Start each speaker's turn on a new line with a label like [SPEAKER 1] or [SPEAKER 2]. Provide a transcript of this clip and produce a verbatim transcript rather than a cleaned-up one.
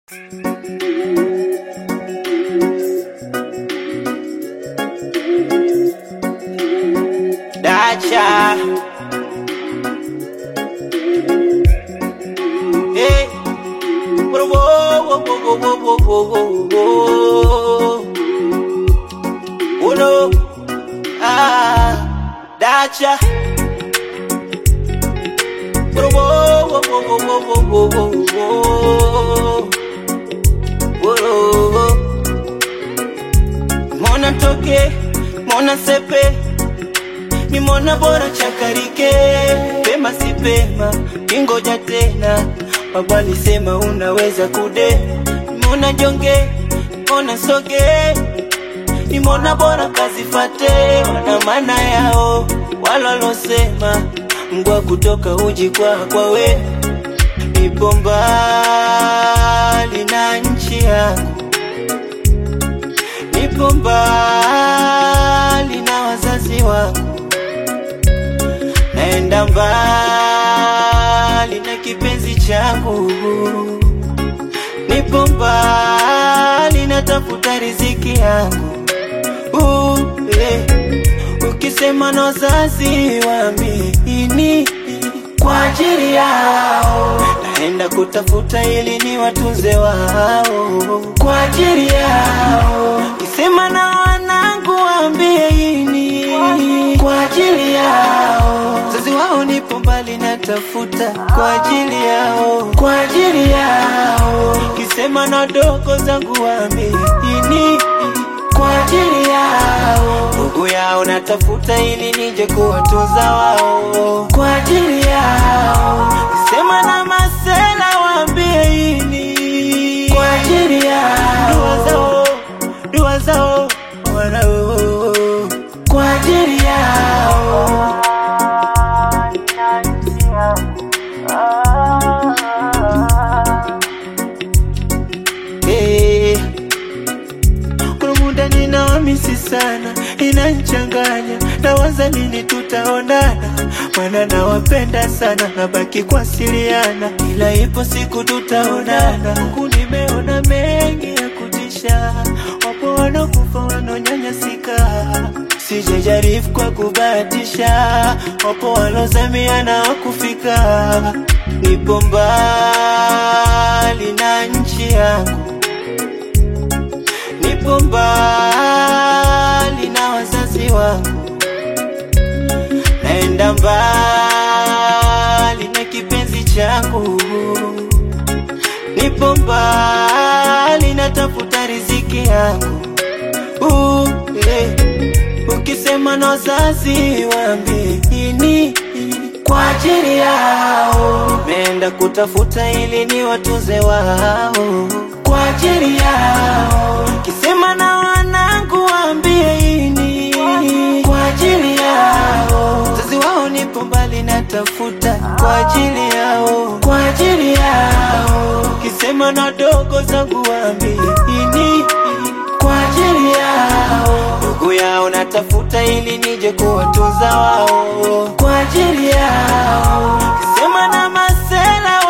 [SPEAKER 1] Dacha. Hey. Whoa, whoa, whoa, whoa, whoa, whoa, whoa. Oh no. Ah, Dacha. Whoa, whoa, whoa, whoa, whoa, whoa, whoa. Whoa. Mona toke, mona sepe. Ni mona bora chakarike. Pema si pema, ingoja tena. Baba alisema unaweza kude. Mona jonge, mona soge. Ni mona bora kazifate. Wana maana yao, walolosema Mgwa kutoka uji kwa kwa we. Nipo mbali na nchi yangu, nipo mbali na wazazi wangu, naenda mbali na kipenzi changu, nipo mbali na tafuta riziki yangu. uh, eh. Ukisema na wazazi waamini kwa ajili yao, naenda kutafuta ili ni watunze wao kwa ajili yao. Ukisema na wanangu waambie ini kwa ajili yao, wazazi wao nipo mbali natafuta kwa ajili yao, kwa ajili yao. Ukisema na dogo zangu waambie ini kwa ajili yao, ndugu yao natafuta ili nije kuwatunza wao kwa ajili yao. Sema na masela waambie ini kwa ajili yao, dua zao, dua zao wanao kwa ajili yao. Hey. Kuna muda ninawamisi sana, inanchanganya, nawaza lini tutaonana. Maana nawapenda sana, nabaki kuwasiliana, ila ipo siku tutaonana. Huku nimeona mengi ya kutisha, wapo wanakufa wananyanyasika. Sijajaribu kwa kubahatisha, wapo walozamia na wakufika. Nipo mbali na nchi yangu, nipo mbali na wazazi wangu, naenda mbali na kipenzi changu, nipo mbali na tafuta riziki yangu. uh, eh. Ukisema na wazazi waambie ini kwa ajili yao, naenda kutafuta ili ni watunze wao kwa ajili yao. Kisema na wanangu waambie ini kwa ajili yao, wazazi wao nipo mbali natafuta kwa ajili yao, kwa ajili yao. Kisema na dogo zangu waambie ini kwa ajili yao, ndugu yao natafuta ili nije kuwatunza wao kwa ajili yao. Kisema na masela